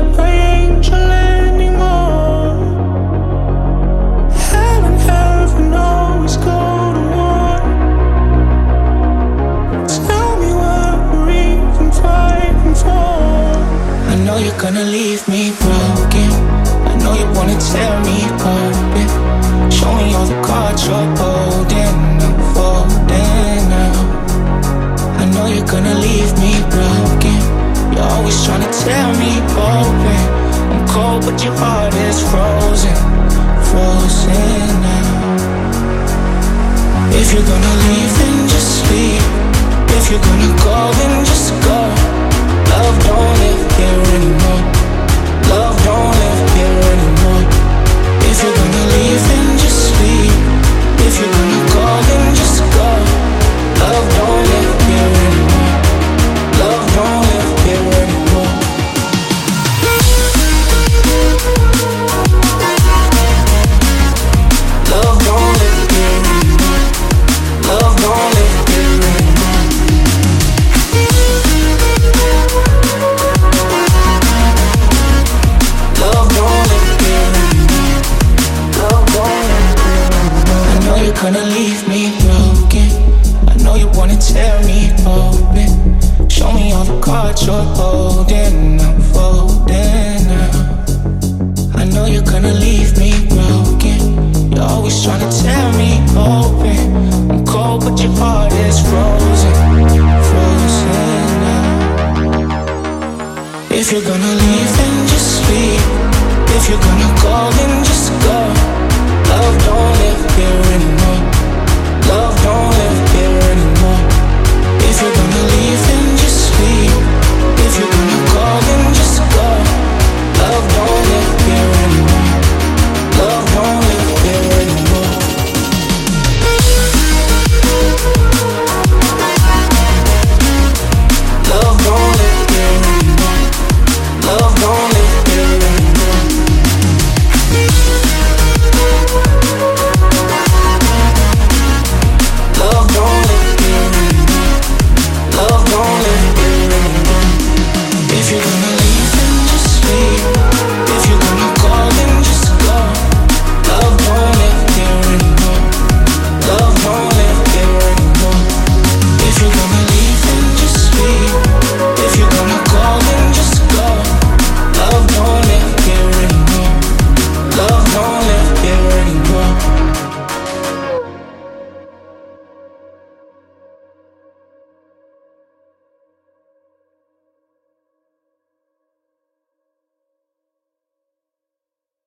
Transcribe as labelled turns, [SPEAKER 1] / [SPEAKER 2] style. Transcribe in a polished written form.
[SPEAKER 1] my angel anymore. Hell and heaven always go to war. Tell me what we're even fighting for. I know you're gonna leave me broken. I know you wanna tear me open. Show me all the cards you're holding. I'm folding now. I know you're gonna leave me broken. You're always trying to tear me open. I'm cold but your heart is frozen. Frozen now. If you're gonna leave then just leave. If you're gonna go then just go. Love don't live here anymore. Love don't live here anymore. If you're gonna leave then just leave. If you're gonna go then just go. Love don't live here anymore. Love don't live here anymore. Love don't live here anymore. Love don't live here anymore. Love don't live here anymore. Love don't live here anymore. I know you're gonna leave me broken. I know you wanna tear me open. Show me all the cards you're holding. I'm folding now. I know you're gonna leave me broken. You're always trying to tear me open. I'm cold but your heart is frozen. Frozen now. If you're gonna leave then just leave. If you're gonna go then just go. Love don't live here anymore.